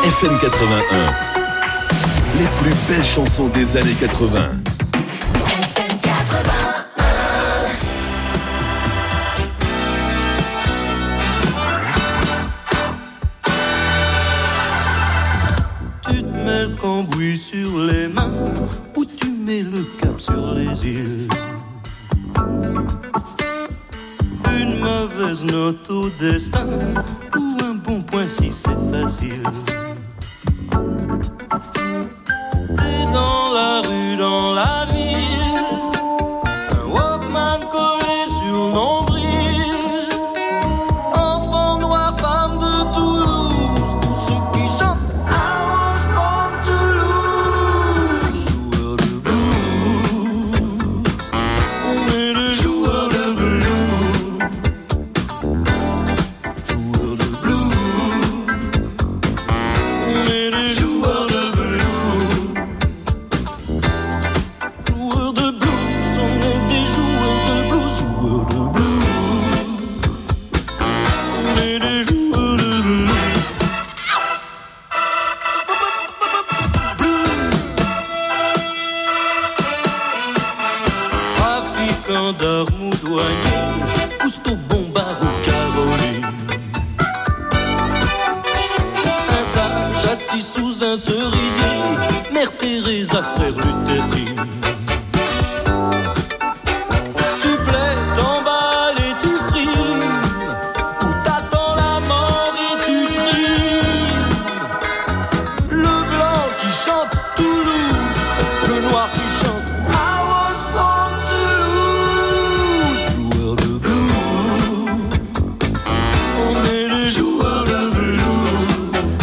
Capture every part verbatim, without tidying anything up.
F M quatre-vingt-un. Les plus belles chansons des années quatre-vingts. F M quatre-vingt-un. Tu te mets le cambouis sur les mains ou tu mets le cap sur les îles. Une mauvaise note au destin ou un bon point si c'est facile. T'es dans la rue, dans la ville, un Walkman collé sur le nombril. Enfant noir, femme de Toulouse, tous ceux qui chantent I was born to lose. Joueur de blues, on est des joueurs de blues. Joueurs de blues, on est des joueurs de blues. Joueurs de blues, on est des joueurs de blues. Joueurs de blues, on est des joueurs de blues. Trafiquant d'armes ou douanier, Cousteau, Bombard ou Caroline. Un sage assis sous un cerisier, Mère Teresa, frère Luther King. Tu plais, t'emballes et tu frimes, ou t'attends la mort et tu trimes. Le blanc qui chante Toulouse, le noir qui chante I was born to lose. Joueurs de blues, on est les joueurs de blues.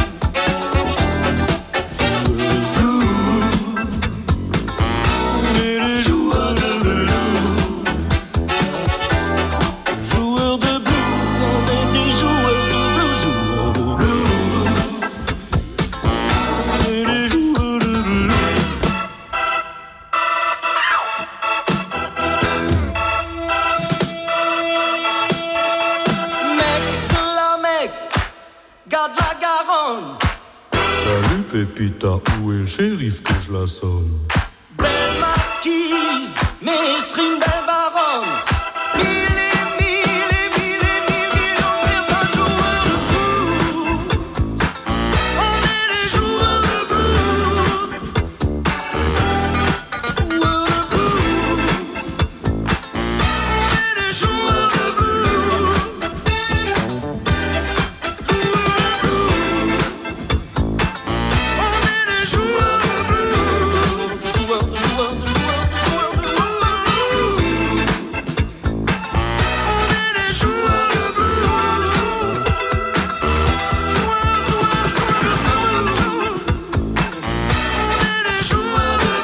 Joueurs de blues, on est les joueurs de blues. Joueurs de blues, on est des joueurs de blues. Joueurs de blues, on est les joueurs de blues. Mec de la Mecque, garde la Garonne. Salut Pépita, où est le shérif que je la sonne? Belle marquise, maestrine, belle baronne. Mille et mille et mille et mille millions de personnes. Joueurs de blues, on est les joueurs de blues. Joueurs de blues, on est les joueurs de blues. Joueurs de blues, on est les joueurs de blues. Joueurs de joueurs de joueurs de joueurs de blues. On est les joueurs de blues. On est les joueurs de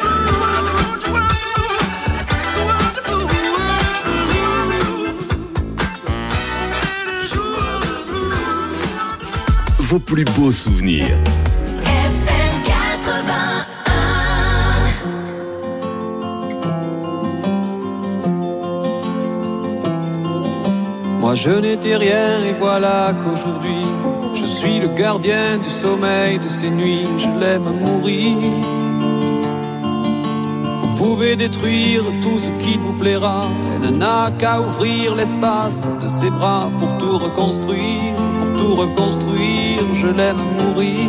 blues. Vos plus beaux souvenirs. F M quatre-vingt-un. Moi je n'étais rien et voilà qu'aujourd'hui je suis le gardien du sommeil de ces nuits. Je l'aime à mourir. Vous pouvez détruire tout ce qui vous plaira. Elle n'a qu'à ouvrir l'espace de ses bras pour tout reconstruire, pour tout reconstruire. Je l'aime à mourir.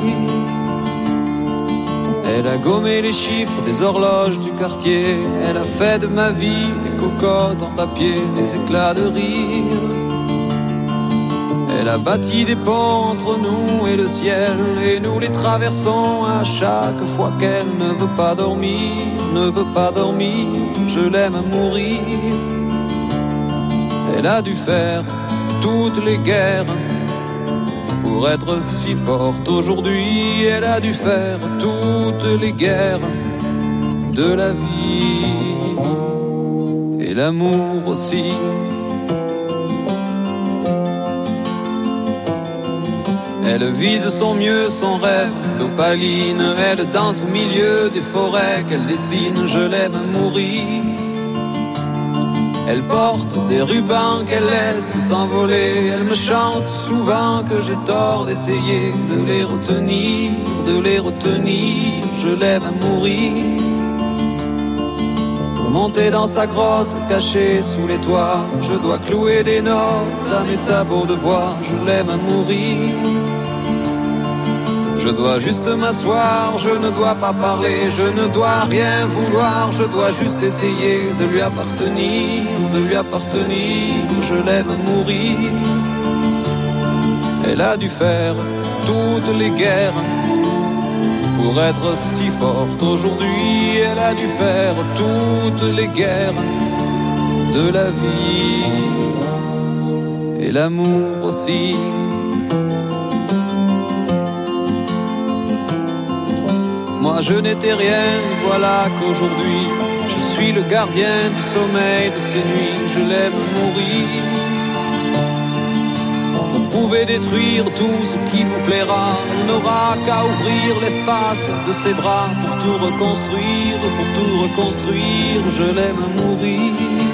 Elle a gommé les chiffres des horloges du quartier. Elle a fait de ma vie des cocottes en papier, des éclats de rire. Elle a bâti des ponts entre nous et le ciel, et nous les traversons à chaque fois qu'elle ne veut pas dormir, ne veut pas dormir. Je l'aime à mourir. Elle a dû faire toutes les guerres pour être si forte aujourd'hui. Elle a dû faire toutes les guerres de la vie et l'amour aussi. Elle vit de son mieux son rêve d'opaline. Elle danse au milieu des forêts qu'elle dessine. Je l'aime à mourir. Elle porte des rubans qu'elle laisse s'envoler. Elle me chante souvent que j'ai tort d'essayer de les retenir, de les retenir. Je l'aime à mourir. Pour monter dans sa grotte cachée sous les toits, je dois clouer des notes à mes sabots de bois. Je l'aime à mourir. Je dois juste m'asseoir, je ne dois pas parler, je ne dois rien vouloir, je dois juste essayer de lui appartenir, de lui appartenir, je l'aime à mourir. Elle a dû faire toutes les guerres pour être si forte aujourd'hui. Elle a dû faire toutes les guerres de la vie et l'amour aussi. Moi je n'étais rien, voilà qu'aujourd'hui je suis le gardien du sommeil de ces nuits. Je l'aime mourir. Vous pouvez détruire tout ce qui vous plaira, on n'aura qu'à ouvrir l'espace de ses bras pour tout reconstruire, pour tout reconstruire. Je l'aime mourir.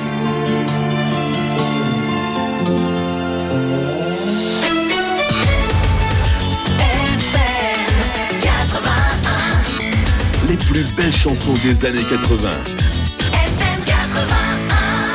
Les plus belles chansons des années quatre-vingt. F M quatre-vingt-un.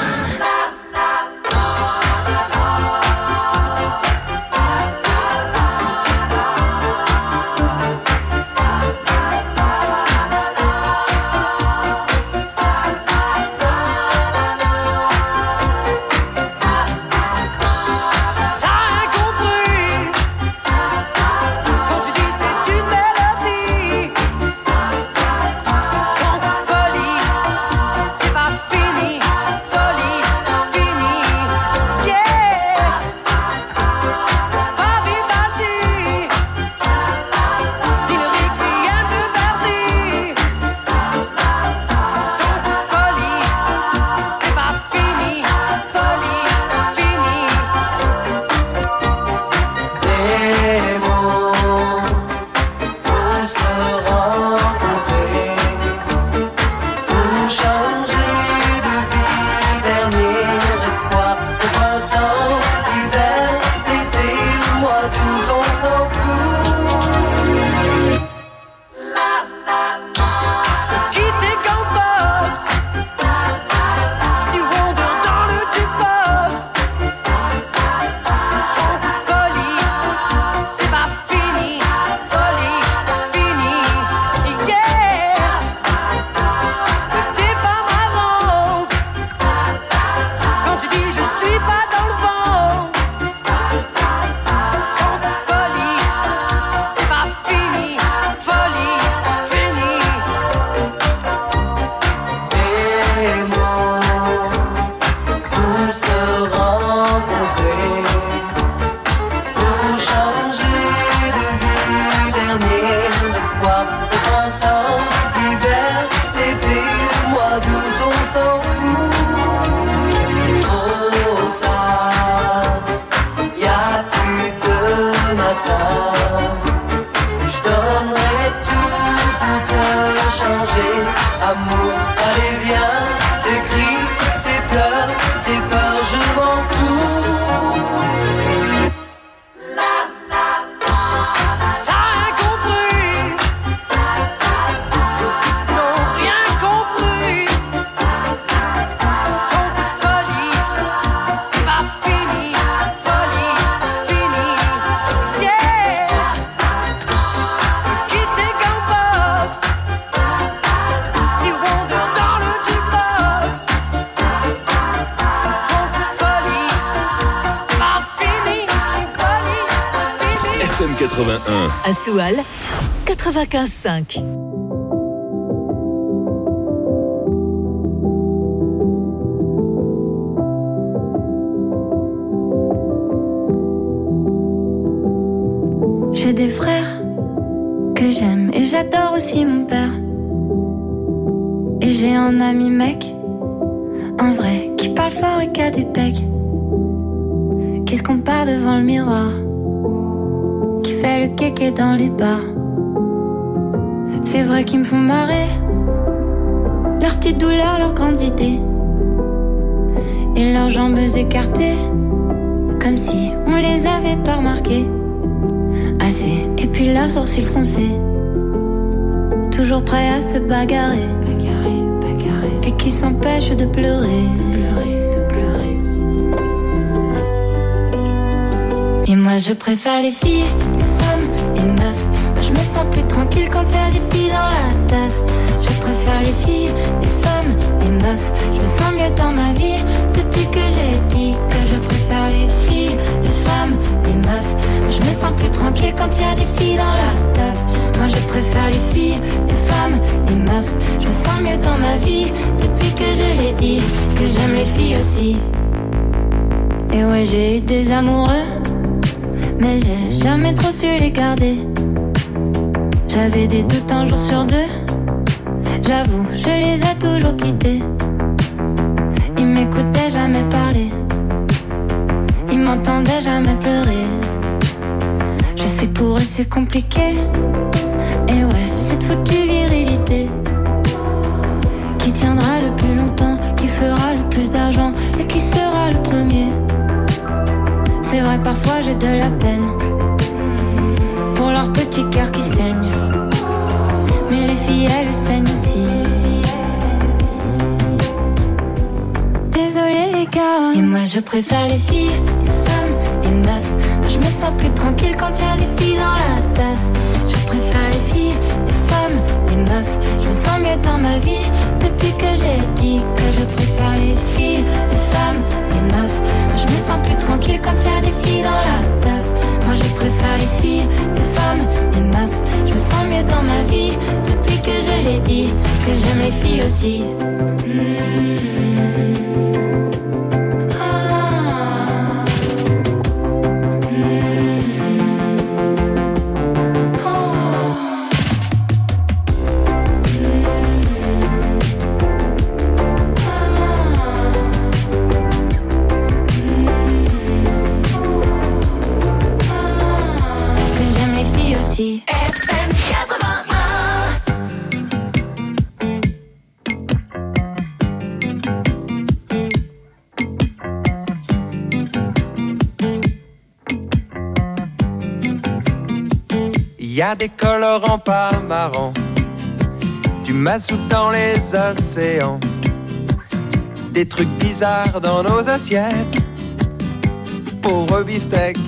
quatre-vingt-un. À Soual, quatre-vingt-quinze cinq. J'ai des frères que j'aime et j'adore aussi mon père. Et j'ai un ami mec, un vrai, qui parle fort et qui a des pecs, qui se compare devant le miroir, qui fait le kéké dans les bars. C'est vrai qu'ils me font marrer, leurs petites douleurs, leurs grandes idées. et leurs jambes écartées, comme si on les avait pas remarquées. Assez, et puis leurs sourcils froncés, toujours prêts à se bagarrer, bagarrer, bagarrer, et qui s'empêchent de pleurer, de pleurer, de pleurer. Et moi je préfère les filles, les femmes, les meufs. Moi je me sens plus tranquille quand y a des filles dans la teuf. Je préfère les filles, les femmes, les meufs. Je me sens mieux dans ma vie depuis que j'ai dit que je préfère les filles, les femmes, les meufs. Moi je me sens plus tranquille quand y a des filles dans la teuf. Moi je préfère les filles, les femmes, les meufs. Je me sens mieux dans ma vie depuis que je l'ai dit que j'aime les filles aussi. Et ouais, j'ai eu des amoureux, mais j'ai jamais trop su les garder. J'avais des doutes un jour sur deux, j'avoue, je les ai toujours quittés. Ils m'écoutaient jamais parler, ils m'entendaient jamais pleurer. Je sais que pour eux c'est compliqué, et ouais, cette foutue virilité qui tiendra le plus longtemps, qui fera le plus d'argent et qui sera le premier. C'est vrai, parfois j'ai de la peine pour leur petit cœur qui saigne, mais les filles elles saignent aussi. Désolée les gars. Et moi je préfère les filles, les femmes, les meufs. Moi je me sens plus tranquille quand y a des filles dans la teuf. Je préfère les filles, les femmes, les meufs. Je me sens mieux dans ma vie depuis que j'ai dit que je préfère les filles, les femmes, les meufs. Moi je me sens plus tranquille quand y a des filles dans la teuf. Moi je préfère les filles, les femmes, les meufs. Je me sens mieux dans ma vie depuis que je l'ai dit que j'aime les filles aussi. Mmh. Y a des colorants pas marrants, du mazout dans les océans, des trucs bizarres dans nos assiettes, pauvre beefsteak.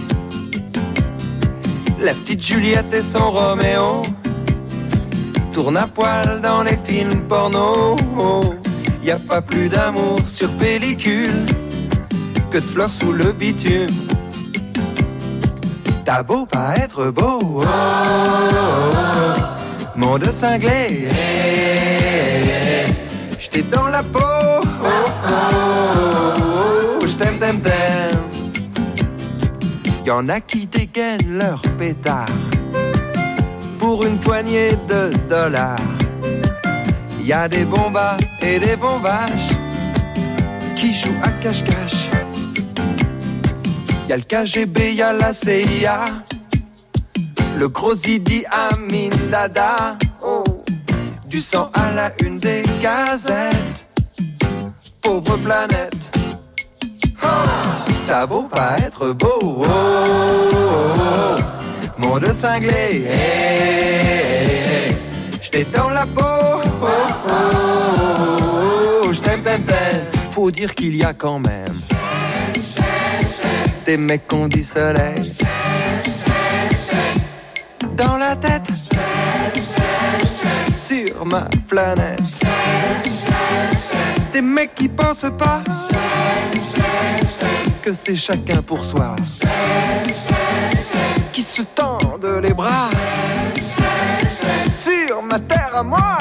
La petite Juliette et son Roméo tournent à poil dans les films porno. Y a pas plus d'amour sur pellicule que de fleurs sous le bitume. T'as beau pas être beau, oh, oh, oh, monde cinglé, hey, j't'ai dans la peau, oh, oh, oh, j't'aime, t'aime, t'aime. Y'en a qui dégainent leur pétard pour une poignée de dollars. Y'a des bombas et des bombaches qui jouent à cache-cache. Y'a le K G B, y'a la C I A, le gros Idi Amin Dada, oh, du sang à la une des gazettes, pauvre planète. Oh, t'as beau pas être beau, oh, oh, oh, monde cinglé, hey, hey, j't'ai dans la peau, oh, oh, oh, j't'aime, t'aime, t'aime. Faut dire qu'il y a quand même des mecs qu'on dit soleil dans la tête sur ma planète. Des mecs qui pensent pas que c'est chacun pour soi, qui se tendent les bras sur ma terre à moi.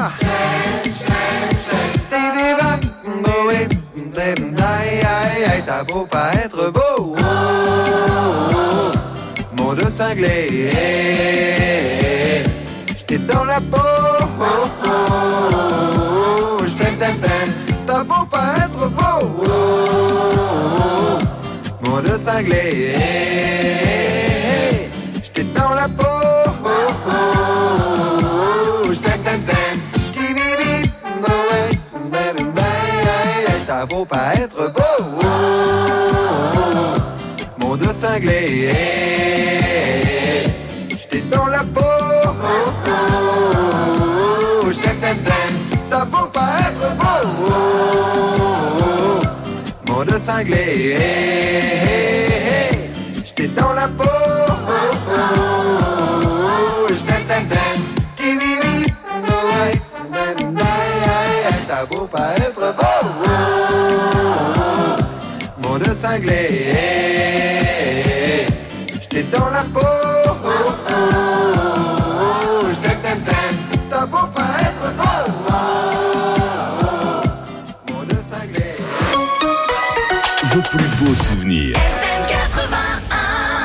T'as beau pas être beau, oh, oh, oh, monde cinglé, hey, j't'ai dans la peau, oh, oh, oh, j't'aime, t'aime, t'aime. T'as beau pas être beau, oh, oh, oh, monde cinglé, hey, j't'ai dans la peau, oh, oh, oh, j't'aime, t'aime, t'aime. T'as beau pas être beau, oh, cinglé. J'étais dans la peau, oh, oh, oh. Je t'aime, t'aime, t'aime. T'as beau pas être beau, oh, oh, oh. Monde cinglé. J'étais dans la peau, oh, oh, oh. Je t'aime, t'aime, t'aime. Qui vivi, t'as beau pas être beau, oh, oh, oh. Monde cinglé. J'étais dans la peau, oh, oh, oh. Je t'aime, t'aime, t'aime. T'as beau pas être beau, oh, oh, oh. Monde cinglé. Vos plus beaux souvenirs. F M quatre-vingt-un.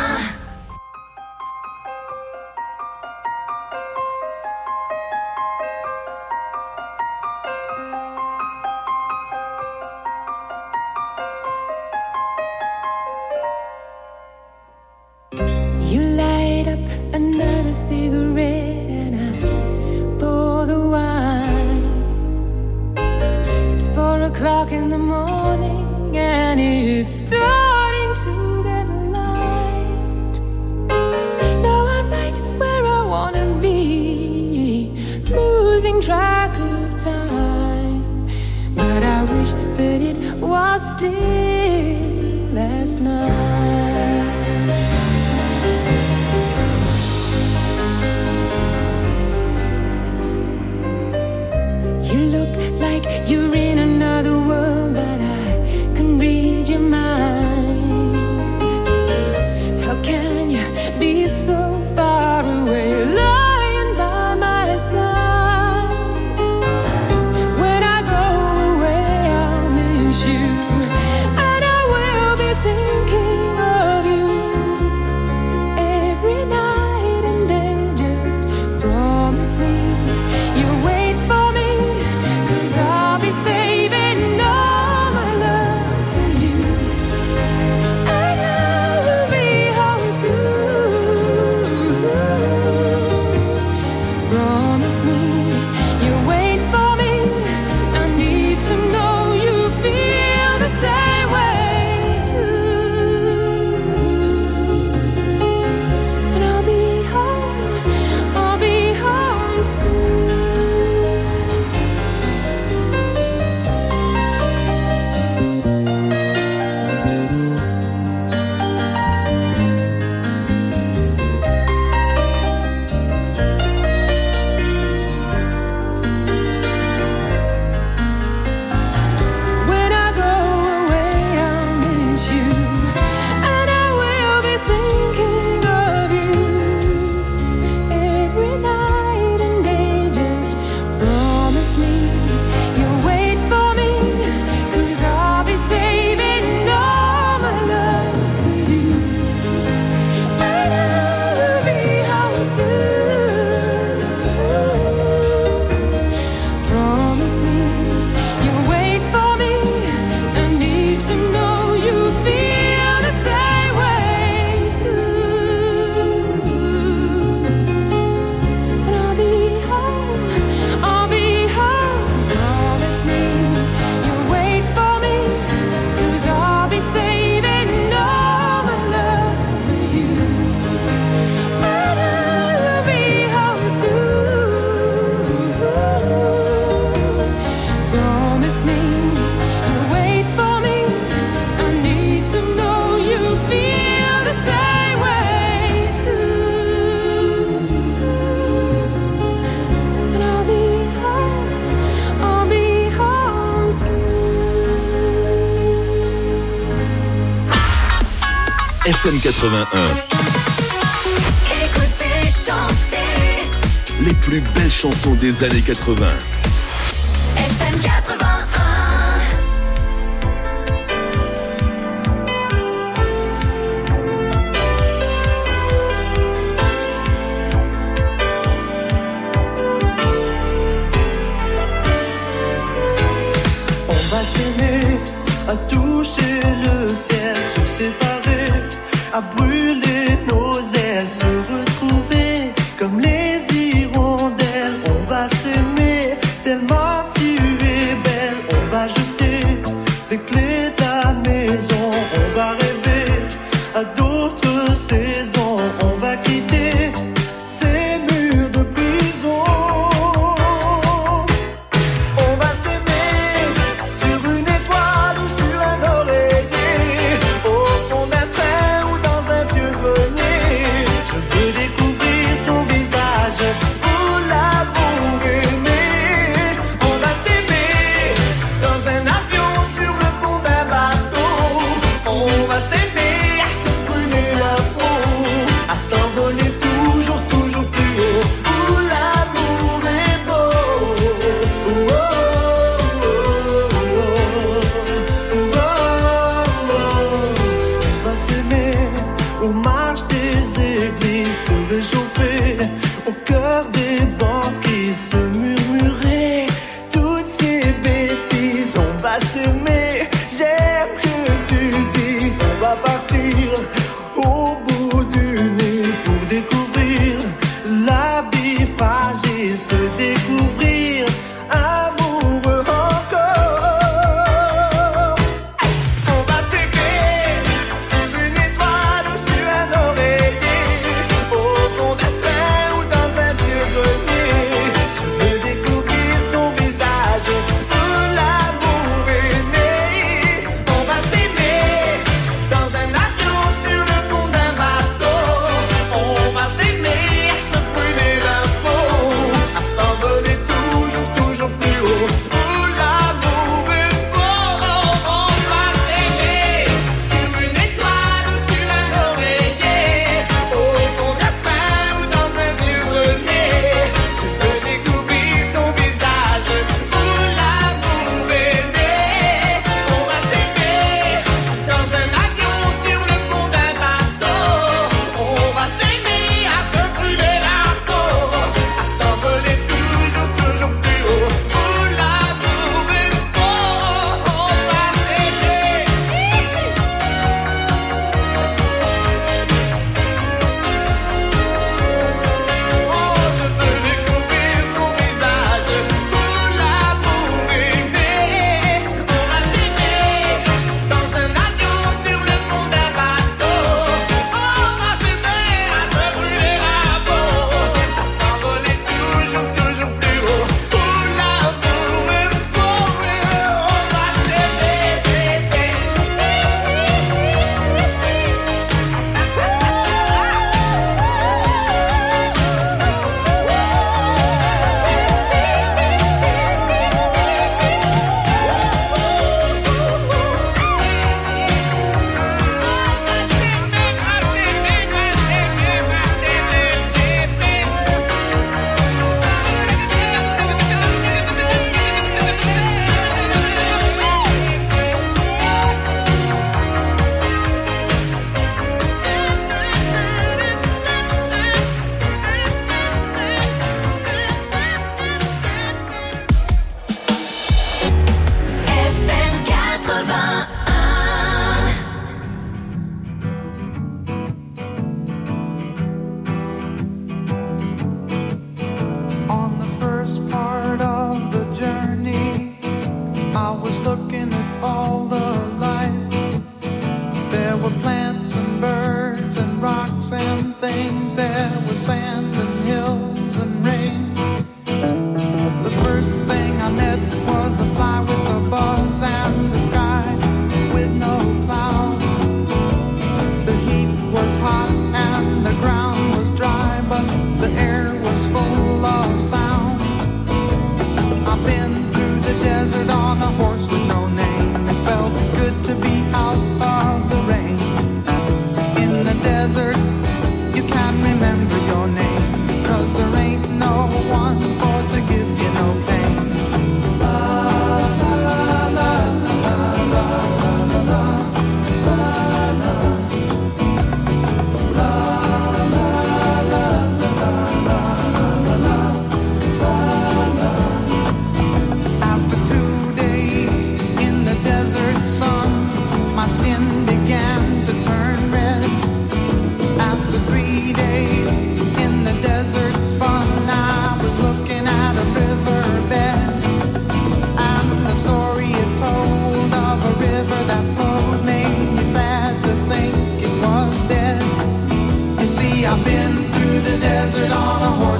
You light up another cigarette and I pour the wine. It's four o'clock in the morning and it's starting to get light. Now I'm right where I wanna be, losing track of time. But I wish that it was still last night. You look like you're in another world, but I can read your mind. How can you be so far away, lying by my side? When I go away, I'll miss you, and I will be thinking of you every night and day. Just promise me you'll wait for me, 'cause I'll be saving all my love for you, and I will be home soon. Promise me you'll wait for me. I need to know you feel the same way too. And I'll be home, I'll be home soon. When I go away, I'll miss you, and I will be thinking of you every night and day. Just promise me you'll wait for me, 'cause I'll be saving all my love for you, and I will be home soon. Promise me you'll wait for me. I need to know you feel the same way too. And I'll be home, I'll be home. Promise me you'll wait for me, 'cause I'll be saving all my love for you, and I will be home soon. Promise me you'll wait for me. I need to know you feel the same way too. And I'll be home, I'll be home soon. F M quatre-vingt-un, Écoutez, chantez. les plus belles chansons des années quatre-vingt. F M quatre-vingt-un. On va s'aimer, à toucher le ciel, se séparer, à brûler nos ailes, se retrouver comme les hirondelles. On va s'aimer tellement tu es belle. On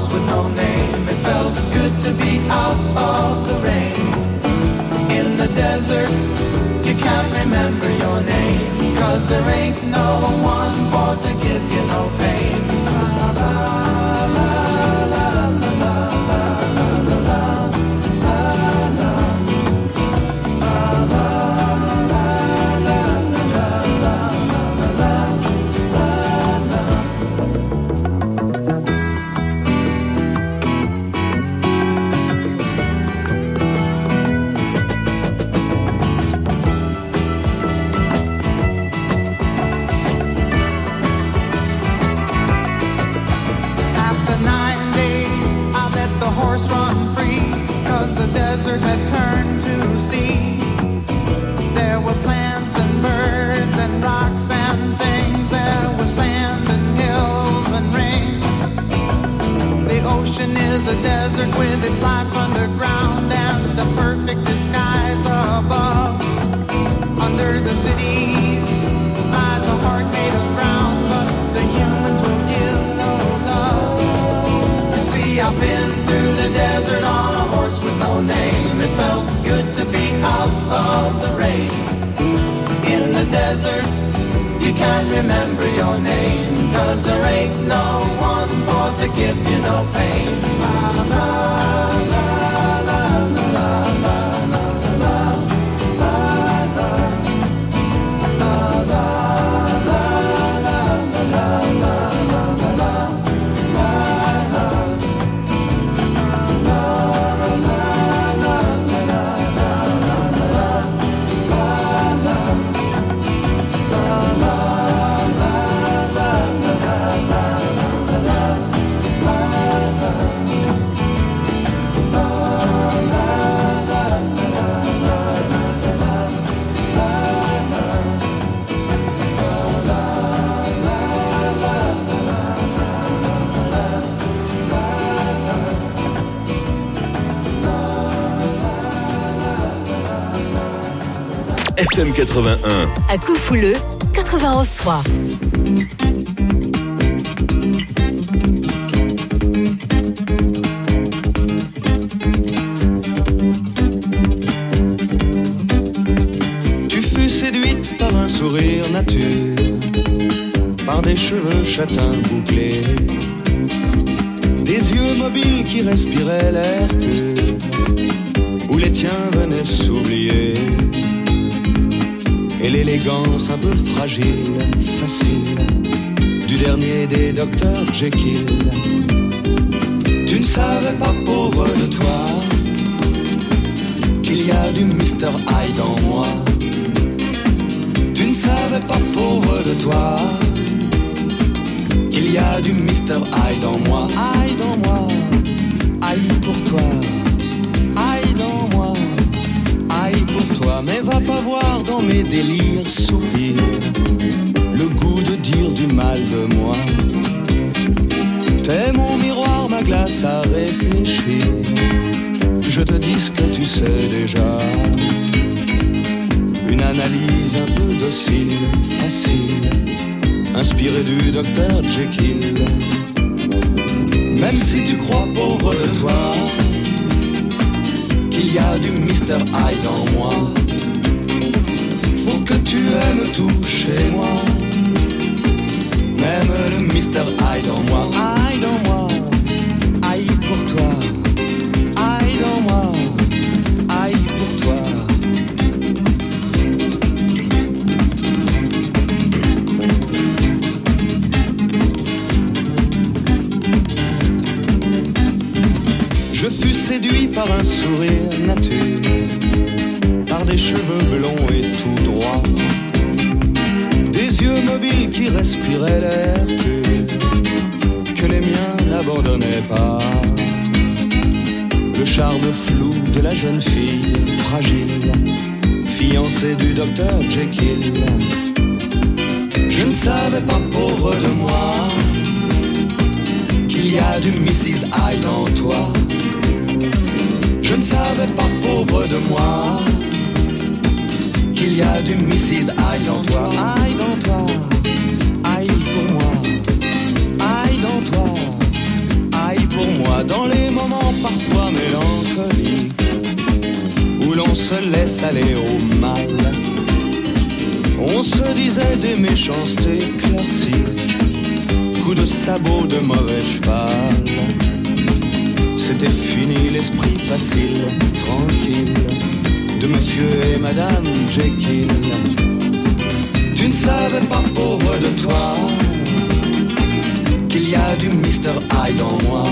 horse with no name. It felt good to be out of the rain. In the desert, you can't remember your name, 'cause there ain't no one for to give you no pain. La, la, la, la, la, la, la, la, la. Had turned to sea. There were plants and birds and rocks and things. There was sand and hills and rings. The ocean is a desert with its life underground and the perfect disguise above. Under the cities lies a heart made of brown, but the humans will give no love. You see, I've been through the desert on a horse with no name. It felt good to be out of the rain. In the desert, you can't remember your name, 'cause there ain't no one for to give you no pain. La, la, la, la, la, la, la, la, la, la, la, la, la, la, la, la, la. F M quatre-vingt-un. À Coufouleux, quatre-vingt-onze trois. Tu fus séduite par un sourire nature, par des cheveux châtains bouclés, des yeux mobiles qui respiraient l'air pur, où les tiens venaient s'oublier. Et l'élégance un peu fragile, facile, du dernier des docteurs Jekyll. Tu ne savais pas, pauvre de toi, qu'il y a du mister Hyde en moi. Tu ne savais pas, pauvre de toi, qu'il y a du mister Hyde en moi. Hyde en moi, Hyde pour toi, Hyde en moi, Hyde pour toi. Mais va pas voir dans mes délires soupirs le goût de dire du mal de moi. T'es mon miroir, ma glace à réfléchir. Je te dis ce que tu sais déjà. Une analyse un peu docile, facile, inspirée du docteur Jekyll. Même si tu crois, pauvre de toi, qu'il y a du mister Hyde en moi, faut que tu aimes tout chez moi. Même le mister Hyde en moi. Hyde en moi, Hyde pour toi, Hyde en moi, Hyde pour toi. Je fus séduit par un sourire nature, par des cheveux blonds et tout droits, des yeux mobiles qui respiraient l'air pur, que les miens n'abandonnaient pas. Le charme flou de la jeune fille fragile, fiancée du docteur Jekyll. Je ne savais pas, pauvre de moi, qu'il y a du missus Hyde en toi. Je ne savais pas, pauvre de moi, qu'il y a du missus Hyde en toi. Hyde en toi, Hyde pour moi, Hyde en toi, Hyde pour moi. moi dans les moments parfois mélancoliques où l'on se laisse aller au mal. On se disait des méchancetés classiques, coups de sabot de mauvais cheval. C'était fini l'esprit facile, tranquille de monsieur et madame Jekyll. Tu ne savais pas, pauvre de toi, qu'il y a du mister Hyde en moi.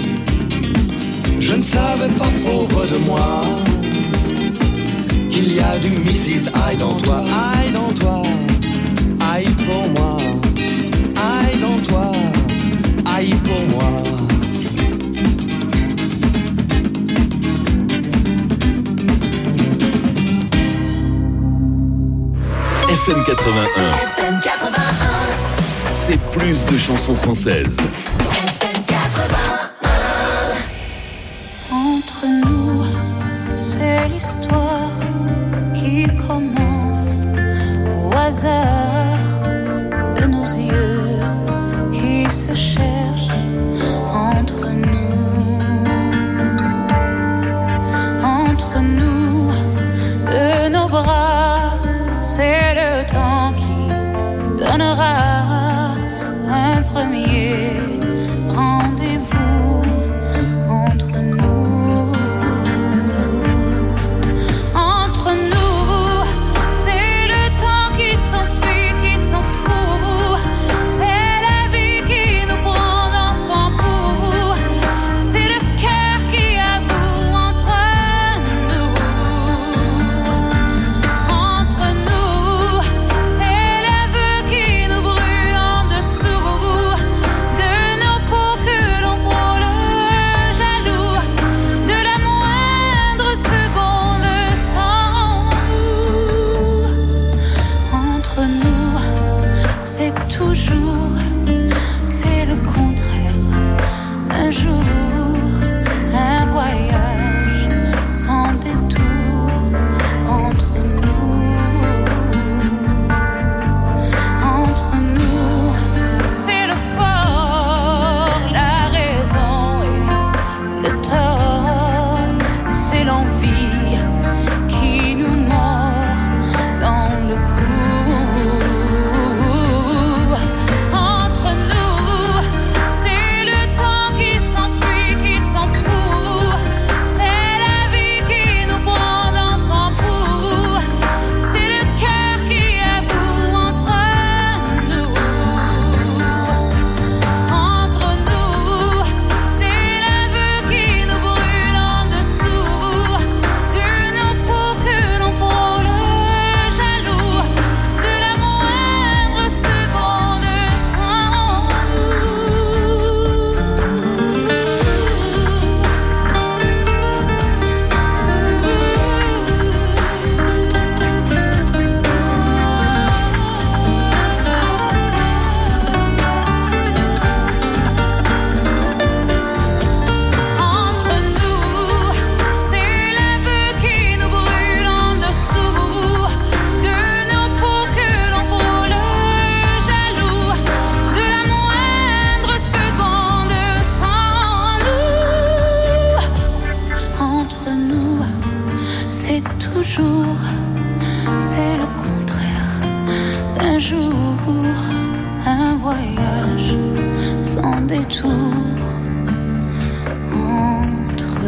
Je ne savais pas, pauvre de moi, qu'il y a du missus Hyde en toi. Hyde en toi, Hyde pour moi. Hyde en toi, Hyde pour moi. F M quatre-vingt-un. F M quatre-vingt-un. C'est plus de chansons françaises. F M quatre-vingt-un. Entre nous, c'est l'histoire qui commence au hasard de nos yeux qui se cherchent entre nous. Entre nous, de nos bras, c'est le temps qui donnera un premier rendez-vous entre nous. Entre nous, c'est le temps qui s'enfuit, qui s'en fout. C'est la vie qui nous prend dans son pouls. C'est le cœur qui avoue entre nous. Entre nous, c'est l'aveu qui nous brûle en dessous de nos peaux que l'on frôle jaloux de la moindre seconde sans nous. Entre nous, c'est toujours, c'est le contraire. Un jour, un voyage sans détour entre nous. Entre nous, c'est le fort, la raison et le tort. C'est l'envie qui nous mord dans le cou. Entre nous, c'est le temps qui s'enfuit, qui s'en fout. C'est la vie qui nous prend dans son pouls. C'est le cœur qui avoue entre nous. Entre nous, c'est l'aveu qui nous brûle en dessous de nos peaux que l'on frôle jaloux de la moindre seconde sans Entre nous, c'est l'aveu qui nous brûle en dessous de nos peaux que l'on frôle jaloux de la moindre seconde sans nous. Entre nous, c'est toujours, c'est le contraire d'un jour, un voyage sans détour entre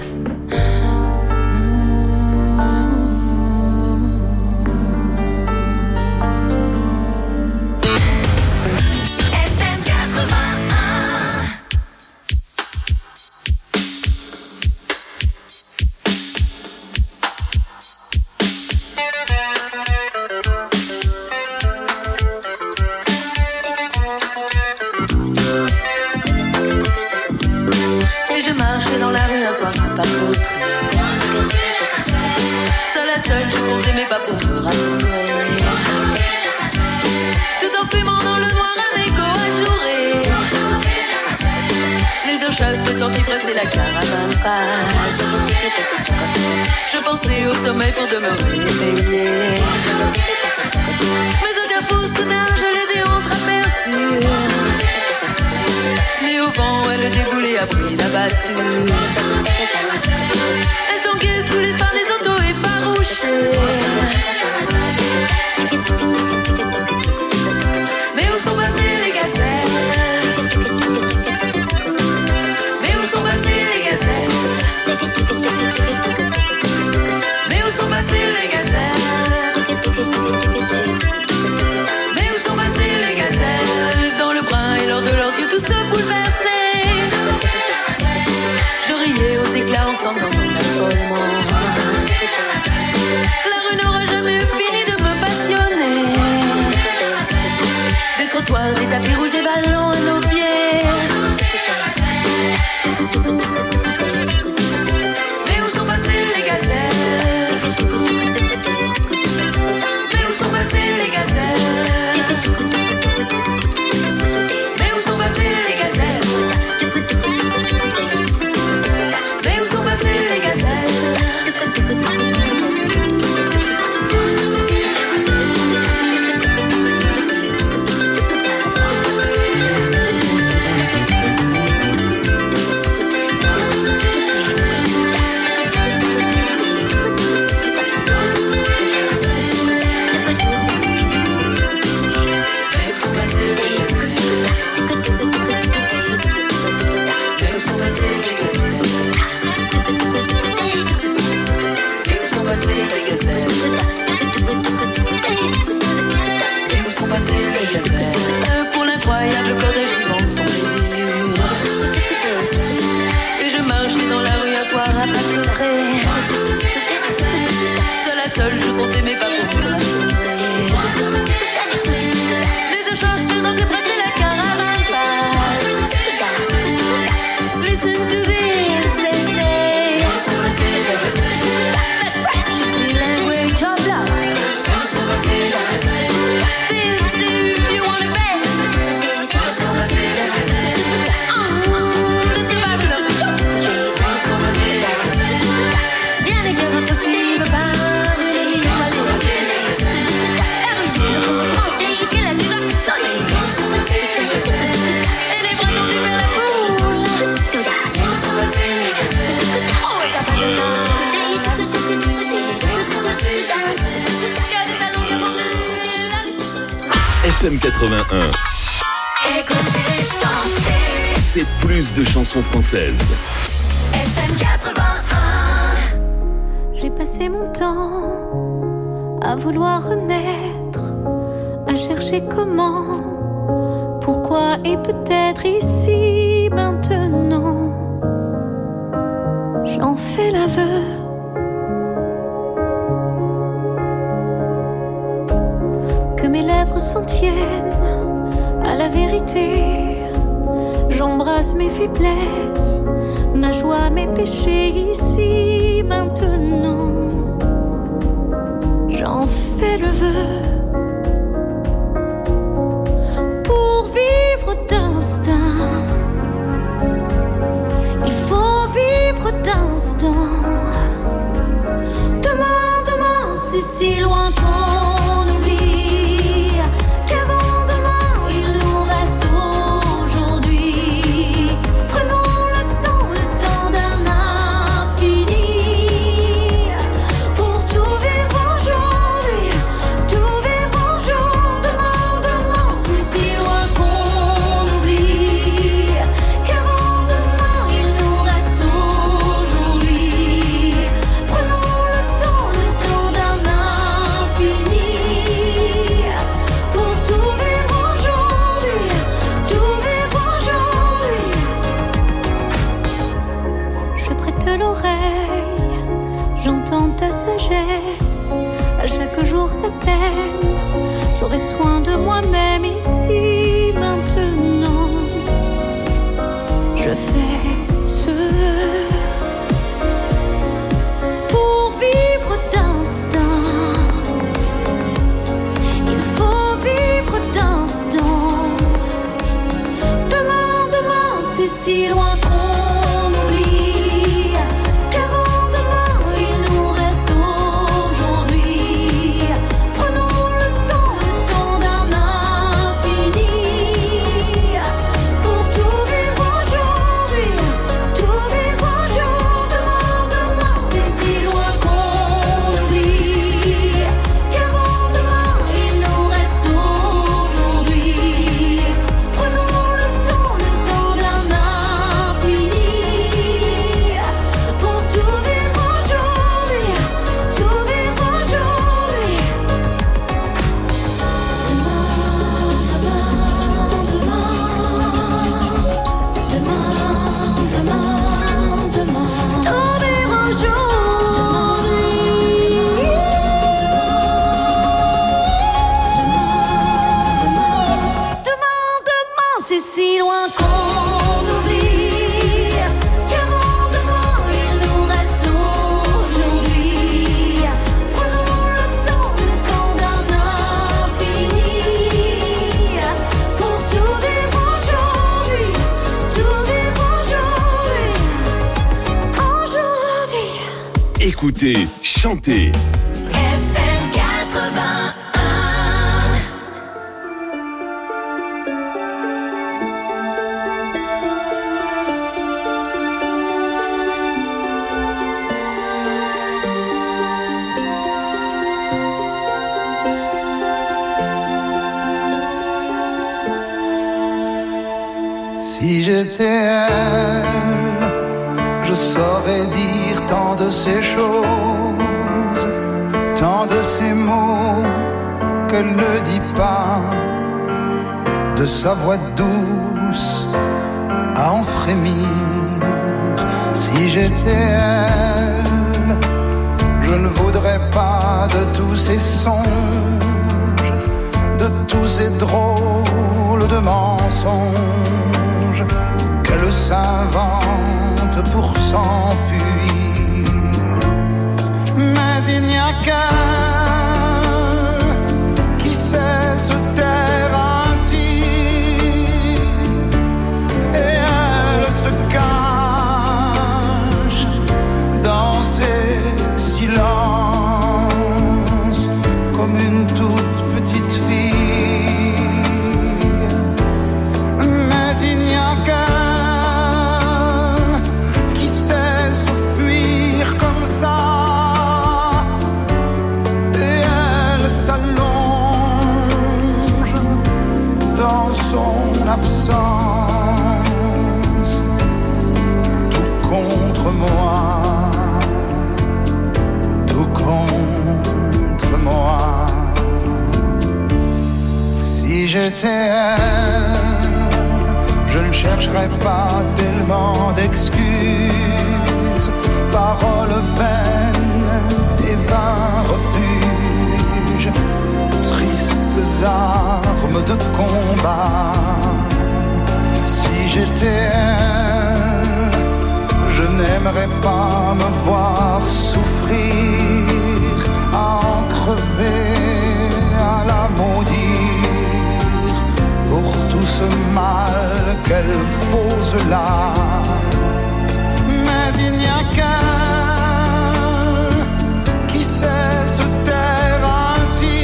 F M quatre-vingt-un. Et je marchais dans la rue un soir, pas trop seule à seule, je comptais mes pas pour me rassurer. Tout en fumant dans le noir un mégot ajouré. Les heures chassent, le temps qui pressait la caravane passe. Je pensais au sommeil pour demeurer éveillé. Mais aucun fou soudain, je les ai entreaperçus. Mais au vent, elle déboulait à bruit d'abattu. Elle tanguait sous les phares des autos effarouchés. Mais où sont passées les gazelles? Mais où sont passées les gazelles? Mais où sont passées les gazelles? Mais où sont passées les gazelles? Dans le brin et lors de leurs yeux tous se bouleversaient. Je riais aux éclats ensemble dans mon affolement. La rue n'aura jamais fini de me passionner. Des trottoirs, des tapis rouges, des ballons à nos pieds. Mais où sont passées les gazelles? Mais où sont passées les gazelles? Mais où sont passées les gazelles? Mais où sont passées les gazelles? Pour l'incroyable cortège vivant tombé des murs. Et je marchais dans la rue un soir à pas feutré. Seul à seul je comptais mes pas pour me rassurer. Les échanges faisant que presser la caravane passe. Listen to this, they say. The language of love. This if you wanna bet. Oh, the survival of the joke. Bien les guerres impossibles par une imagination. La rue ne peut reprendre ce qu'elle a déjà donné. Et les bras tendus vers la foule. Oh, et t'as pas de mal. Garde ta langue pendue. F M quatre-vingt-un. Écoutez, chanter. C'est plus de chansons françaises. F M quatre-vingt-un. J'ai passé mon temps à vouloir renaître, à chercher comment, pourquoi et peut-être ici, maintenant. J'en fais l'aveu. Que mes lèvres s'en tiennent à la vérité. J'embrasse mes faiblesses, ma joie, mes péchés ici, maintenant. J'en fais le vœu. Pour vivre d'instinct, il faut vivre d'instant. Demain, demain, c'est si loin qu'on oublie qu'avant demain, il nous reste aujourd'hui. Prenons le temps, le temps d'un infini pour tout vivre aujourd'hui, tout vivre un jour. Demain, demain, c'est si loin qu'on oublie qu'avant demain, il nous reste aujourd'hui. Prenons le temps, le temps d'un infini pour tout vivre aujourd'hui, tout vivre aujourd'hui. Je prête l'oreille, j'entends ta sagesse. À chaque jour sa peine, j'aurai soin de moi-même ici, maintenant. Je fais ce vœu. Pour vivre d'instinct, il faut vivre d'instant. Demain, demain, c'est si loin qu'on oublie qu'avant demain, il nous reste aujourd'hui. Prenons le temps, le temps d'un infini pour tout Écoutez, chantez. F M quatre-vingt-un. Si j'étais elle, je saurais dire tant de ces choses, tant de ces mots qu'elle ne dit pas, de sa voix douce à en frémir. Si j'étais elle, je ne voudrais pas de tous ces songes, de tous ces drôles de mensonges qu'elle s'invente pour s'enfuir. Mais il n'y a qu'elle qui sait se taire ainsi, et elle se cache dans ses silences comme une toute petite fille. Absence, tout contre moi, tout contre moi. Si j'étais elle, je ne chercherais pas tellement d'excuses, paroles vaines et vains refuges, tristes armes de combat. Si j'étais elle, je n'aimerais pas me voir souffrir, à en crever, à la maudire, pour tout ce mal qu'elle pose là. Mais il n'y a qu'elle qui sait se taire ainsi,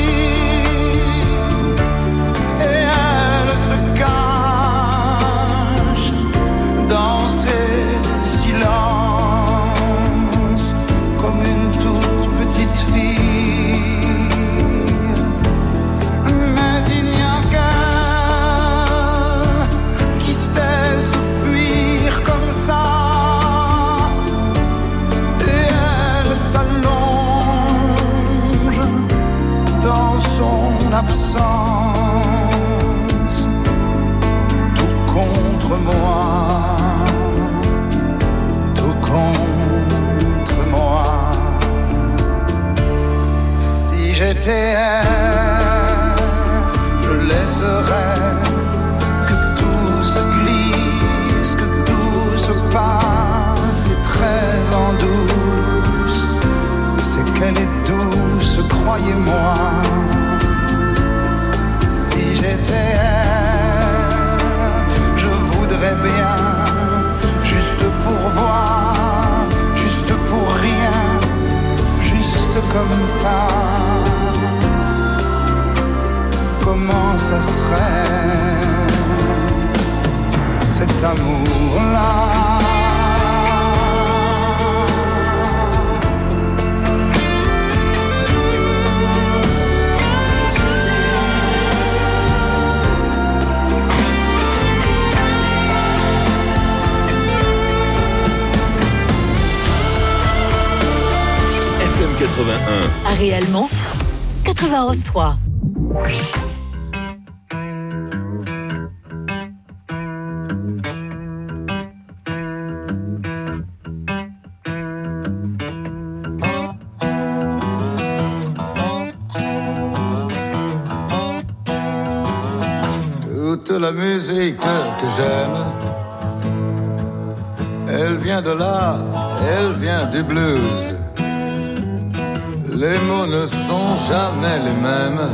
et elle se cache dans ses silences comme une toute petite fille. Mais il n'y a qu'elle qui sait se fuir comme ça, et elle s'allonge dans son absence, tout contre moi, contre moi. Si j'étais elle, je laisserais que tout se glisse, que tout se passe, et très en douce. C'est qu'elle est douce, croyez-moi. Si j'étais elle, je voudrais bien, juste pour voir, juste pour rien, juste comme ça. Comment ça serait, cet amour-là? quatre-vingt-un. À réellement quatre-vingt-onze trois. Toute la musique que j'aime, elle vient de là, elle vient du blues. Les mots ne sont jamais les mêmes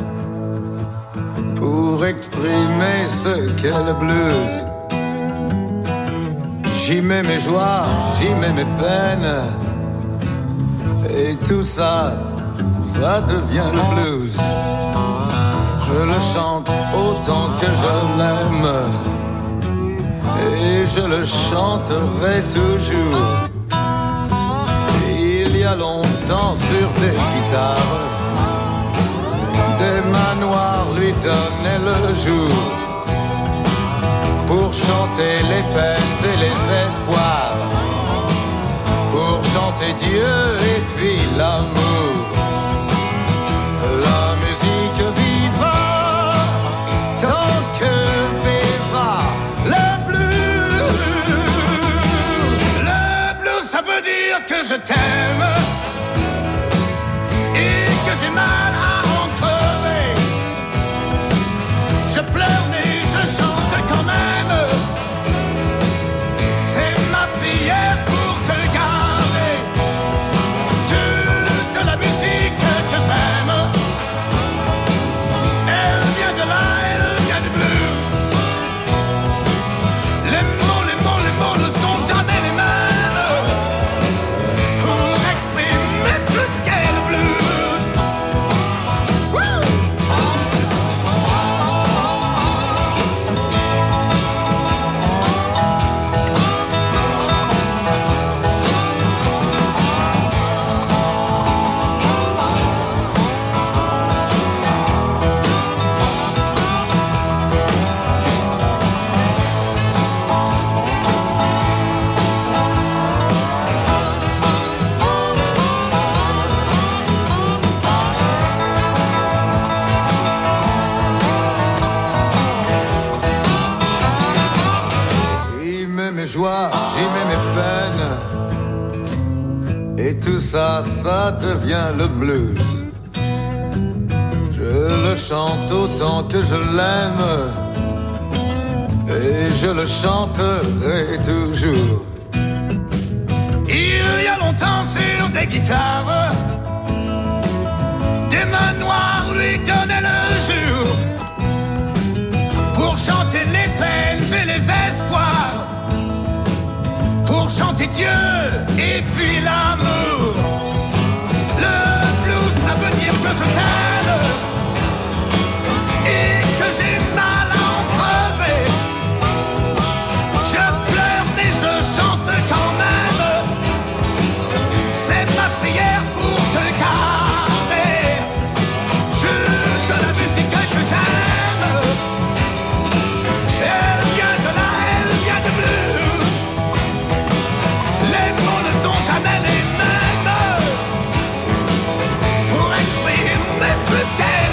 pour exprimer ce qu'est le blues. J'y mets mes joies, j'y mets mes peines, Et tout ça, ça devient le blues. Je le chante autant que je l'aime, et je le chanterai toujours. Il y a longtemps sur des guitares, des manoirs lui donnaient le jour pour chanter les peines et les espoirs, pour chanter Dieu et puis l'amour. La musique vivra tant que vivra le blues. Le blues, ça veut dire que je t'aime et que j'ai mal à en crever. Je pleure mais je chante quand même. C'est ma prière pour te garder. Toute la musique que j'aime, elle vient de là, elle vient du blues. Les mots, les mots, les mots ne sont jamais les mêmes pour exprimer ce qu'est le blues. Woo! J'y mets mes joies, j'y mets mes peines, et tout ça, ça devient le blues. Je le chante autant que je l'aime, et je le chanterai toujours. Il y a longtemps sur des guitares, des manoirs lui donnaient le jour pour chanter les peines et les espoirs, pour chanter Dieu et puis l'amour. Le blues, ça veut dire que je t'aime et que j'ai mal à en crever. Je pleure mais je chante quand même. C'est ma prière pour te garder. Toute la musique que j'aime, elle vient de là, elle vient de blues. Les mots ne sont jamais les mêmes pour exprimer ce qu'est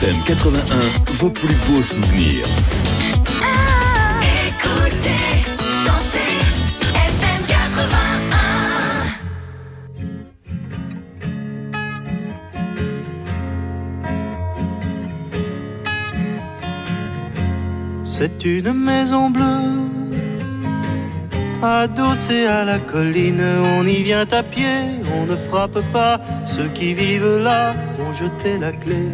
M quatre-vingt-un, vos plus beaux souvenirs. Écoutez, chantez, F M quatre-vingt-un. C'est une maison bleue, adossée à la colline. On y vient à pied, on ne frappe pas. Ceux qui vivent là ont jeté la clé.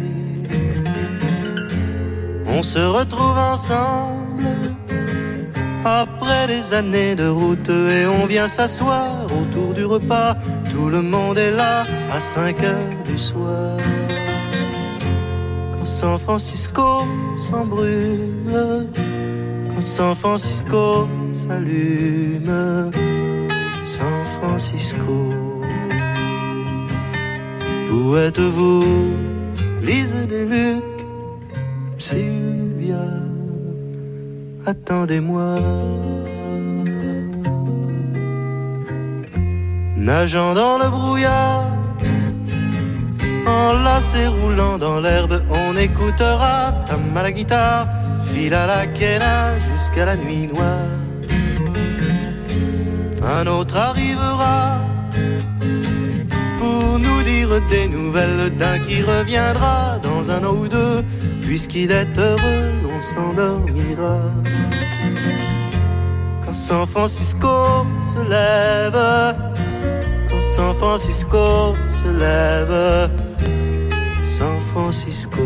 On se retrouve ensemble après des années de route et on vient s'asseoir autour du repas. Tout le monde est là à cinq heures du soir. Quand San Francisco s'embrume, quand San Francisco s'allume, San Francisco. Où êtes-vous, Lise des Lucs, Sylvia, attendez-moi. Nageant dans le brouillard, enlacé roulant dans l'herbe, on écoutera Tam à la guitare, file à la quena jusqu'à la nuit noire. Un autre arrivera pour nous dire des nouvelles d'un qui reviendra dans un an ou deux. Puisqu'il est heureux, on s'endormira. Quand San Francisco se lève, quand San Francisco se lève, San Francisco.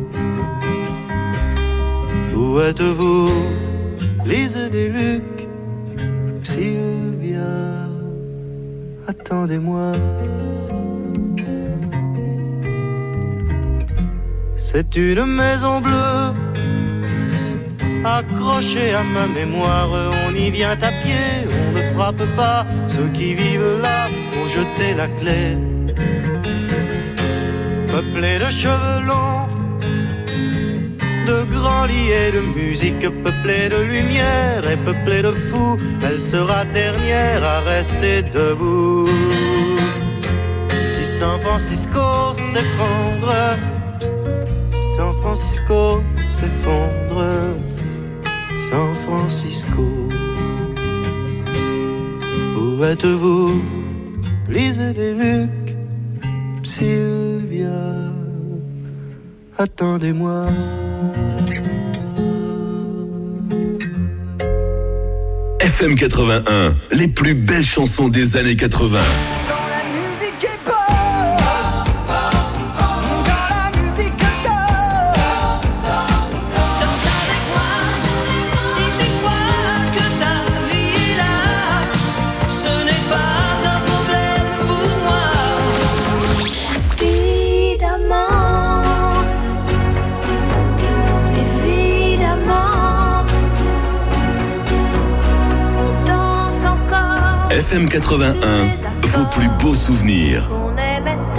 Où êtes-vous, Lise des Lucs, Sylvia, attendez-moi. C'est une maison bleue, accrochée à ma mémoire. On y vient à pied, on ne frappe pas. Ceux qui vivent là ont jeté la clé. Peuplée de cheveux longs, de grands lits et de musique, peuplée de lumière et peuplée de fous, elle sera dernière à rester debout. Si San Francisco s'effondre, San Francisco s'effondre, San Francisco. Où êtes-vous, Lise des Lucs, Sylvia, attendez-moi. F M quatre-vingt-un, les plus belles chansons des années quatre-vingts. F M quatre-vingt-un, vos plus beaux souvenirs. On aimait